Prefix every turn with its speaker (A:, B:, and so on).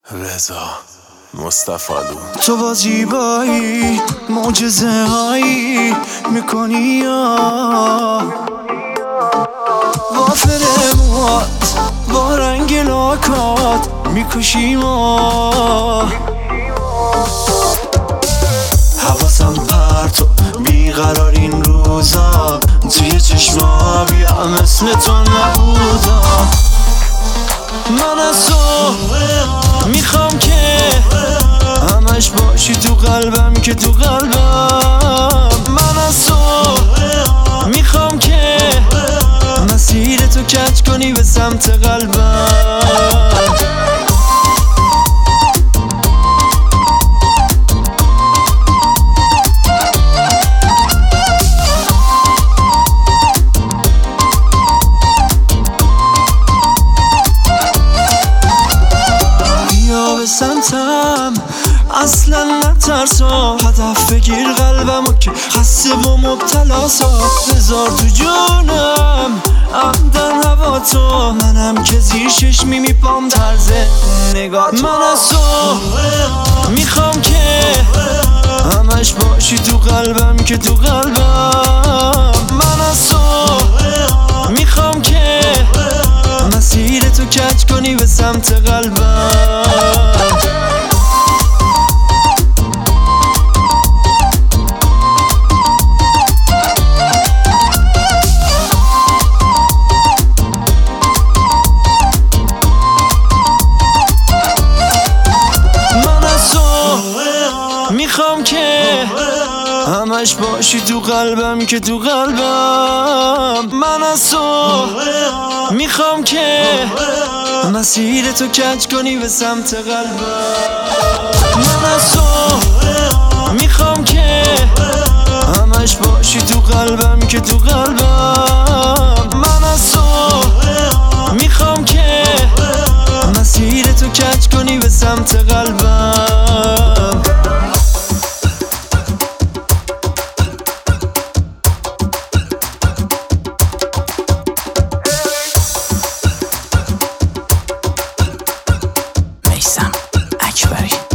A: رضا مصطفالو.
B: تو با زیبایی معجزه هایی میکنی یا با فرموات با رنگ لاکات میکشی ما. حواسم پرت و بیقرار این روزا توی چشما بیا مثل تو نبودا. من از تو میخوام که همش باشی تو قلبم که تو قلبم. من از تو میخوام که مسیر تو کج کنی به سمت قلبم. به سمتم اصلا نترسا، هدف بگیر قلبمو که خسته و مبتلاسا. بذار تو جونم عمدن هوا تو، منم که زیر چشمی میپام طرز نگاه تو. من از تو میخوام که همش باشی تو قلبم که تو قلبم. من از تو میخوام که مسیر تو کج کنی به سمت قلبم. من از تو میخوام که همش باشی تو قلبم که تو قلبم. من از تو میخوام که مسیر تو کج کنی به سمت قلبم. من از تو میخوام که همش باشی تو قلبم که تو قلبم. من از تو میخوام که مسیر تو کج کنی به سمت قلبم.
C: میثم اکبری.